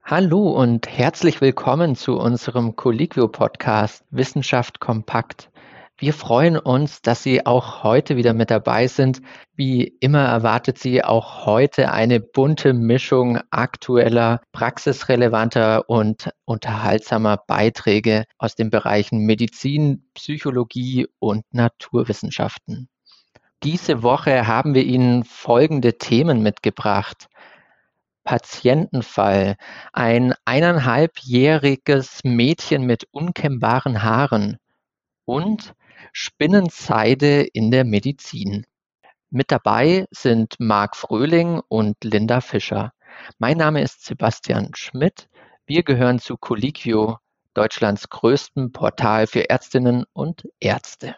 Hallo und herzlich willkommen zu unserem Colliquio-Podcast Wissenschaft kompakt. Wir freuen uns, dass Sie auch heute wieder mit dabei sind. Wie immer erwartet Sie auch heute eine bunte Mischung aktueller, praxisrelevanter und unterhaltsamer Beiträge aus den Bereichen Medizin, Psychologie und Naturwissenschaften. Diese Woche haben wir Ihnen folgende Themen mitgebracht. Patientenfall: Ein 1,5-jähriges Mädchen mit unkämmbaren Haaren und Spinnenzeide in der Medizin. Mit dabei sind Marc Fröhling und Linda Fischer. Mein Name ist Sebastian Schmidt. Wir gehören zu Colliquio, Deutschlands größtem Portal für Ärztinnen und Ärzte.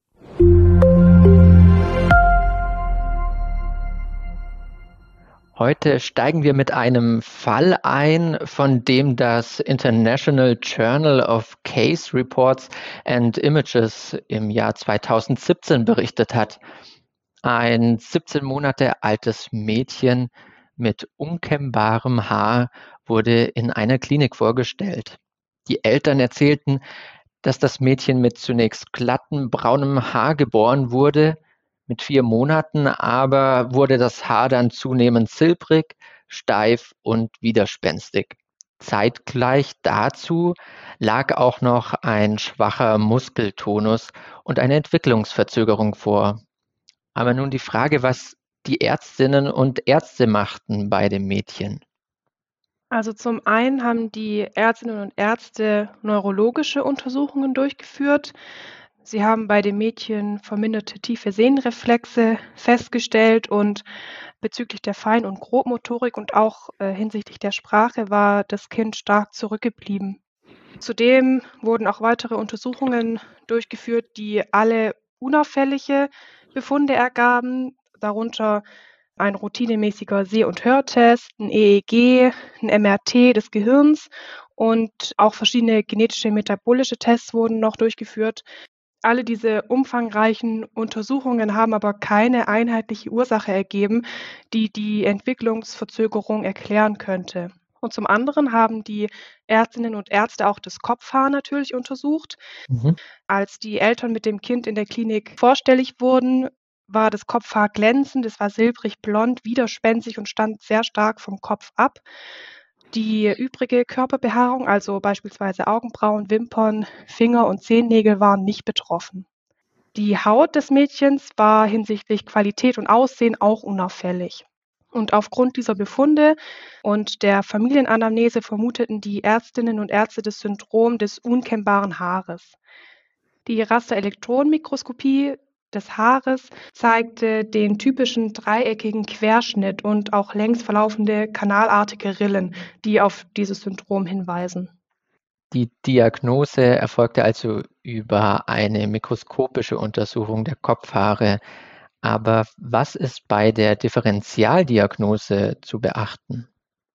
Heute steigen wir mit einem Fall ein, von dem das International Journal of Case Reports and Images im Jahr 2017 berichtet hat. Ein 17 Monate altes Mädchen mit unkämmbarem Haar wurde in einer Klinik vorgestellt. Die Eltern erzählten, dass das Mädchen mit zunächst glattem, braunem Haar geboren wurde. Mit 4 Monaten aber wurde das Haar dann zunehmend silbrig, steif und widerspenstig. Zeitgleich dazu lag auch noch ein schwacher Muskeltonus und eine Entwicklungsverzögerung vor. Aber nun die Frage, was die Ärztinnen und Ärzte machten bei dem Mädchen. Also zum einen haben die Ärztinnen und Ärzte neurologische Untersuchungen durchgeführt. Sie haben bei dem Mädchen verminderte tiefe Sehnenreflexe festgestellt und bezüglich der Fein- und Grobmotorik und auch hinsichtlich der Sprache war das Kind stark zurückgeblieben. Zudem wurden auch weitere Untersuchungen durchgeführt, die alle unauffällige Befunde ergaben, darunter ein routinemäßiger Seh- und Hörtest, ein EEG, ein MRT des Gehirns und auch verschiedene genetische metabolische Tests wurden noch durchgeführt. Alle diese umfangreichen Untersuchungen haben aber keine einheitliche Ursache ergeben, die die Entwicklungsverzögerung erklären könnte. Und zum anderen haben die Ärztinnen und Ärzte auch das Kopfhaar natürlich untersucht. Mhm. Als die Eltern mit dem Kind in der Klinik vorstellig wurden, war das Kopfhaar glänzend, es war silbrig blond, widerspenstig und stand sehr stark vom Kopf ab. Die übrige Körperbehaarung, also beispielsweise Augenbrauen, Wimpern, Finger und Zehennägel, waren nicht betroffen. Die Haut des Mädchens war hinsichtlich Qualität und Aussehen auch unauffällig. Und aufgrund dieser Befunde und der Familienanamnese vermuteten die Ärztinnen und Ärzte das Syndrom des unkämmbaren Haares. Die Rasterelektronenmikroskopie des Haares zeigte den typischen dreieckigen Querschnitt und auch längs verlaufende kanalartige Rillen, die auf dieses Syndrom hinweisen. Die Diagnose erfolgte also über eine mikroskopische Untersuchung der Kopfhaare. Aber was ist bei der Differentialdiagnose zu beachten?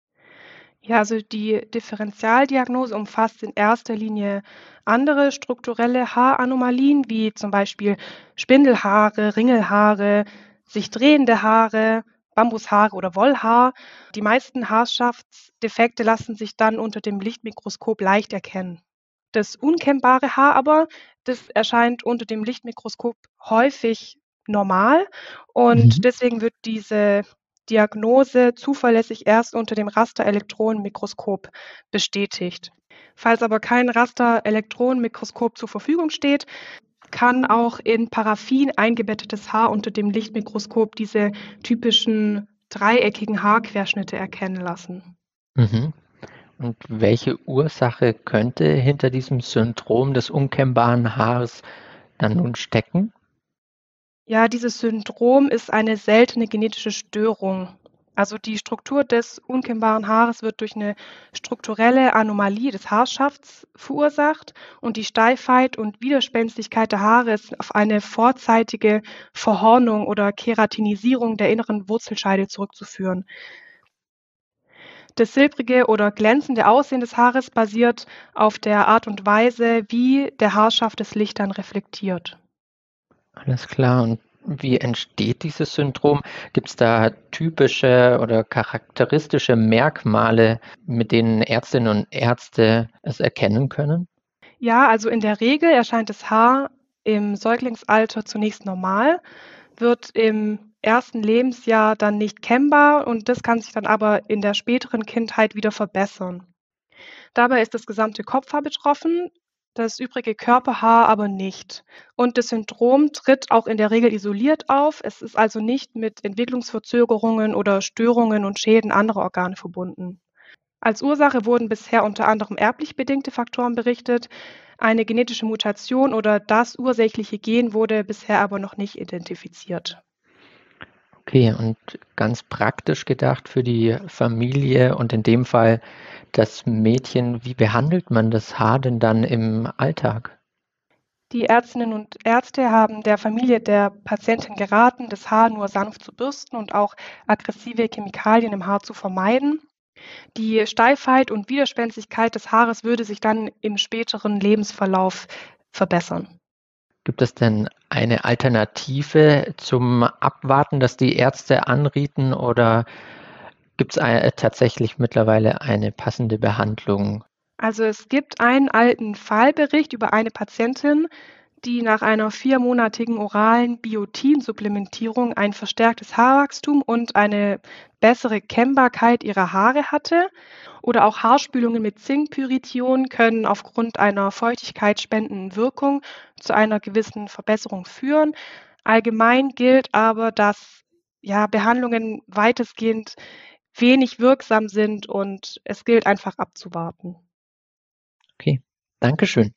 Ja, also die Differentialdiagnose umfasst in erster Linie andere strukturelle Haaranomalien, wie zum Beispiel Spindelhaare, Ringelhaare, sich drehende Haare, Bambushaare oder Wollhaar. Die meisten Haarschaftsdefekte lassen sich dann unter dem Lichtmikroskop leicht erkennen. Das unkämmbare Haar aber, das erscheint unter dem Lichtmikroskop häufig normal Mhm. und deswegen wird diese Diagnose zuverlässig erst unter dem Rasterelektronenmikroskop bestätigt. Falls aber kein Rasterelektronenmikroskop zur Verfügung steht, kann auch in Paraffin eingebettetes Haar unter dem Lichtmikroskop diese typischen dreieckigen Haarquerschnitte erkennen lassen. Mhm. Und welche Ursache könnte hinter diesem Syndrom des unkämmbaren Haares dann nun stecken? Ja, dieses Syndrom ist eine seltene genetische Störung. Also die Struktur des unkämmbaren Haares wird durch eine strukturelle Anomalie des Haarschafts verursacht und die Steifheit und Widerspenstigkeit der Haare ist auf eine vorzeitige Verhornung oder Keratinisierung der inneren Wurzelscheide zurückzuführen. Das silbrige oder glänzende Aussehen des Haares basiert auf der Art und Weise, wie der Haarschaft das Licht dann reflektiert. Alles klar. Und Wie entsteht dieses Syndrom? Gibt es da typische oder charakteristische Merkmale, mit denen Ärztinnen und Ärzte es erkennen können? Ja, also in der Regel erscheint das Haar im Säuglingsalter zunächst normal, wird im ersten Lebensjahr dann nicht kennbar und das kann sich dann aber in der späteren Kindheit wieder verbessern. Dabei ist das gesamte Kopfhaar betroffen, das übrige Körperhaar aber nicht. Und das Syndrom tritt auch in der Regel isoliert auf. Es ist also nicht mit Entwicklungsverzögerungen oder Störungen und Schäden anderer Organe verbunden. Als Ursache wurden bisher unter anderem erblich bedingte Faktoren berichtet. Eine genetische Mutation oder das ursächliche Gen wurde bisher aber noch nicht identifiziert. Okay, und ganz praktisch gedacht für die Familie und in dem Fall das Mädchen, wie behandelt man das Haar denn dann im Alltag? Die Ärztinnen und Ärzte haben der Familie der Patientin geraten, das Haar nur sanft zu bürsten und auch aggressive Chemikalien im Haar zu vermeiden. Die Steifheit und Widerspenstigkeit des Haares würde sich dann im späteren Lebensverlauf verbessern. Gibt es denn eine Alternative zum Abwarten, das die Ärzte anrieten, oder gibt es tatsächlich mittlerweile eine passende Behandlung? Also es gibt einen alten Fallbericht über eine Patientin, die nach einer 4-monatigen oralen Biotin-Supplementierung ein verstärktes Haarwachstum und eine bessere Kennbarkeit ihrer Haare hatte. Oder auch Haarspülungen mit Zinkpyrition können aufgrund einer feuchtigkeitsspendenden Wirkung zu einer gewissen Verbesserung führen. Allgemein gilt aber, dass ja, Behandlungen weitestgehend wenig wirksam sind und es gilt einfach abzuwarten. Okay, Dankeschön.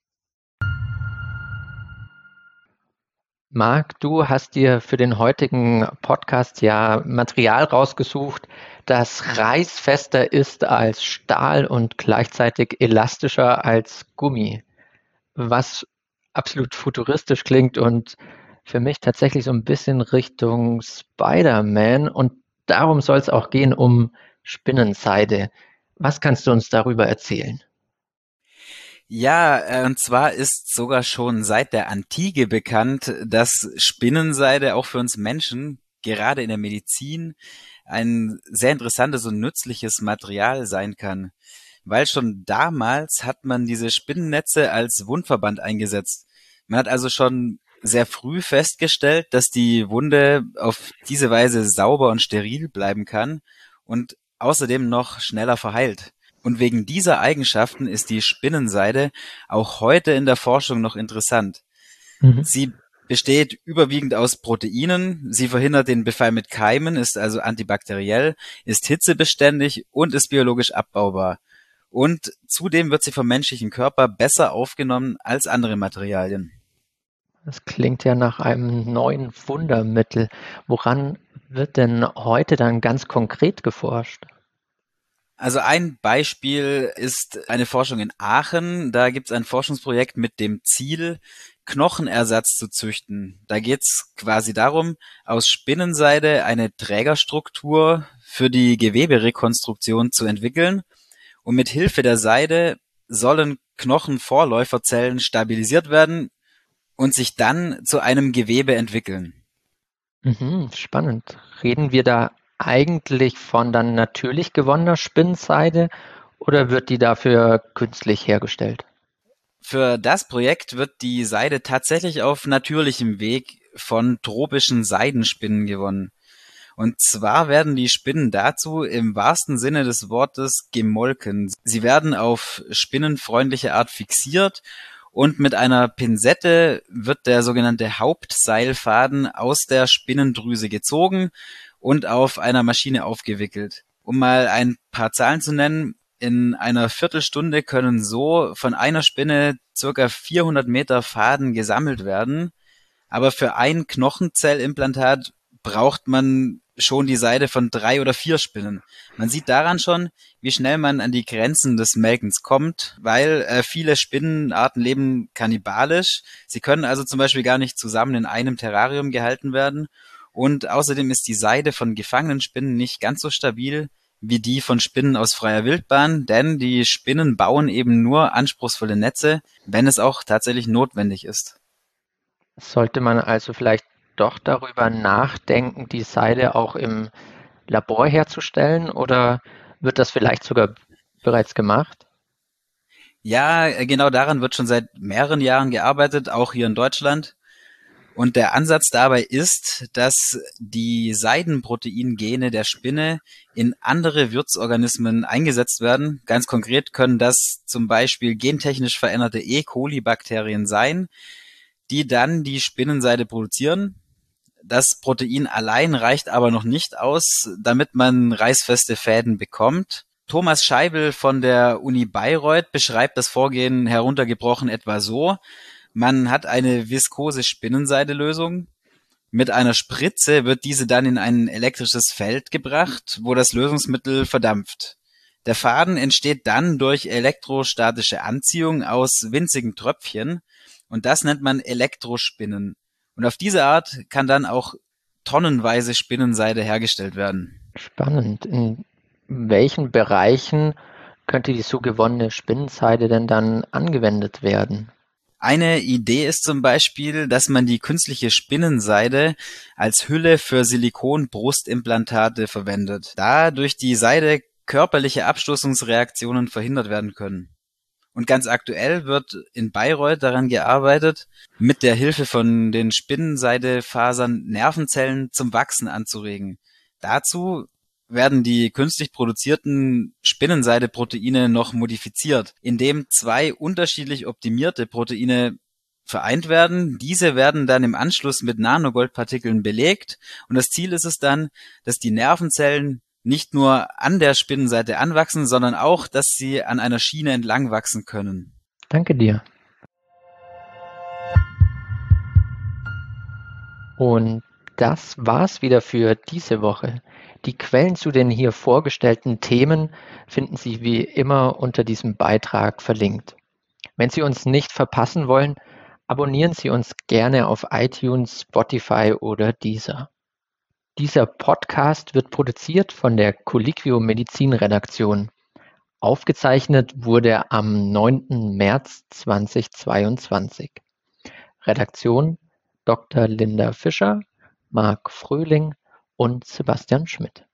Marc, du hast dir für den heutigen Podcast ja Material rausgesucht, das reißfester ist als Stahl und gleichzeitig elastischer als Gummi, was absolut futuristisch klingt und für mich tatsächlich so ein bisschen Richtung Spider-Man, und darum soll es auch gehen, um Spinnenseide. Was kannst du uns darüber erzählen? Ja, und zwar ist sogar schon seit der Antike bekannt, dass Spinnenseide auch für uns Menschen, gerade in der Medizin, ein sehr interessantes und nützliches Material sein kann. Weil schon damals hat man diese Spinnennetze als Wundverband eingesetzt. Man hat also schon sehr früh festgestellt, dass die Wunde auf diese Weise sauber und steril bleiben kann und außerdem noch schneller verheilt. Und wegen dieser Eigenschaften ist die Spinnenseide auch heute in der Forschung noch interessant. Mhm. Sie besteht überwiegend aus Proteinen, sie verhindert den Befall mit Keimen, ist also antibakteriell, ist hitzebeständig und ist biologisch abbaubar. Und zudem wird sie vom menschlichen Körper besser aufgenommen als andere Materialien. Das klingt ja nach einem neuen Wundermittel. Woran wird denn heute dann ganz konkret geforscht? Also ein Beispiel ist eine Forschung in Aachen. Da gibt es ein Forschungsprojekt mit dem Ziel, Knochenersatz zu züchten. Da geht es quasi darum, aus Spinnenseide eine Trägerstruktur für die Geweberekonstruktion zu entwickeln. Und mit Hilfe der Seide sollen Knochenvorläuferzellen stabilisiert werden und sich dann zu einem Gewebe entwickeln. Mhm, spannend. Reden wir da eigentlich von dann natürlich gewonnener Spinnenseide oder wird die dafür künstlich hergestellt? Für das Projekt wird die Seide tatsächlich auf natürlichem Weg von tropischen Seidenspinnen gewonnen. Und zwar werden die Spinnen dazu im wahrsten Sinne des Wortes gemolken. Sie werden auf spinnenfreundliche Art fixiert und mit einer Pinzette wird der sogenannte Hauptseilfaden aus der Spinnendrüse gezogen und auf einer Maschine aufgewickelt. Um mal ein paar Zahlen zu nennen, in einer Viertelstunde können so von einer Spinne circa 400 Meter Faden gesammelt werden, aber für ein Knochenzellimplantat braucht man schon die Seide von 3 oder 4 Spinnen. Man sieht daran schon, wie schnell man an die Grenzen des Melkens kommt, weil viele Spinnenarten leben kannibalisch. Sie können also zum Beispiel gar nicht zusammen in einem Terrarium gehalten werden. Und außerdem ist die Seide von gefangenen Spinnen nicht ganz so stabil wie die von Spinnen aus freier Wildbahn, denn die Spinnen bauen eben nur anspruchsvolle Netze, wenn es auch tatsächlich notwendig ist. Sollte man also vielleicht doch darüber nachdenken, die Seide auch im Labor herzustellen, oder wird das vielleicht sogar bereits gemacht? Ja, genau daran wird schon seit mehreren Jahren gearbeitet, auch hier in Deutschland. Und der Ansatz dabei ist, dass die Seidenproteingene der Spinne in andere Wirtsorganismen eingesetzt werden. Ganz konkret können das zum Beispiel gentechnisch veränderte E. coli-Bakterien sein, die dann die Spinnenseide produzieren. Das Protein allein reicht aber noch nicht aus, damit man reißfeste Fäden bekommt. Thomas Scheibel von der Uni Bayreuth beschreibt das Vorgehen heruntergebrochen etwa so: Man hat eine viskose Spinnenseidelösung. Mit einer Spritze wird diese dann in ein elektrisches Feld gebracht, wo das Lösungsmittel verdampft. Der Faden entsteht dann durch elektrostatische Anziehung aus winzigen Tröpfchen, und das nennt man Elektrospinnen. Und auf diese Art kann dann auch tonnenweise Spinnenseide hergestellt werden. Spannend. In welchen Bereichen könnte die so gewonnene Spinnenseide denn dann angewendet werden? Eine Idee ist zum Beispiel, dass man die künstliche Spinnenseide als Hülle für Silikon-Brustimplantate verwendet, da durch die Seide körperliche Abstoßungsreaktionen verhindert werden können. Und ganz aktuell wird in Bayreuth daran gearbeitet, mit der Hilfe von den Spinnenseidefasern Nervenzellen zum Wachsen anzuregen. Dazu werden die künstlich produzierten Spinnenseideproteine noch modifiziert, indem zwei unterschiedlich optimierte Proteine vereint werden. Diese werden dann im Anschluss mit Nanogoldpartikeln belegt, und das Ziel ist es dann, dass die Nervenzellen nicht nur an der Spinnenseite anwachsen, sondern auch, dass sie an einer Schiene entlang wachsen können. Danke dir. Und das war's wieder für diese Woche. Die Quellen zu den hier vorgestellten Themen finden Sie wie immer unter diesem Beitrag verlinkt. Wenn Sie uns nicht verpassen wollen, abonnieren Sie uns gerne auf iTunes, Spotify oder Deezer. Dieser Podcast wird produziert von der Colliquio Medizin Redaktion. Aufgezeichnet wurde er am 9. März 2022. Redaktion Dr. Linda Fischer, Marc Fröhling und Sebastian Schmidt.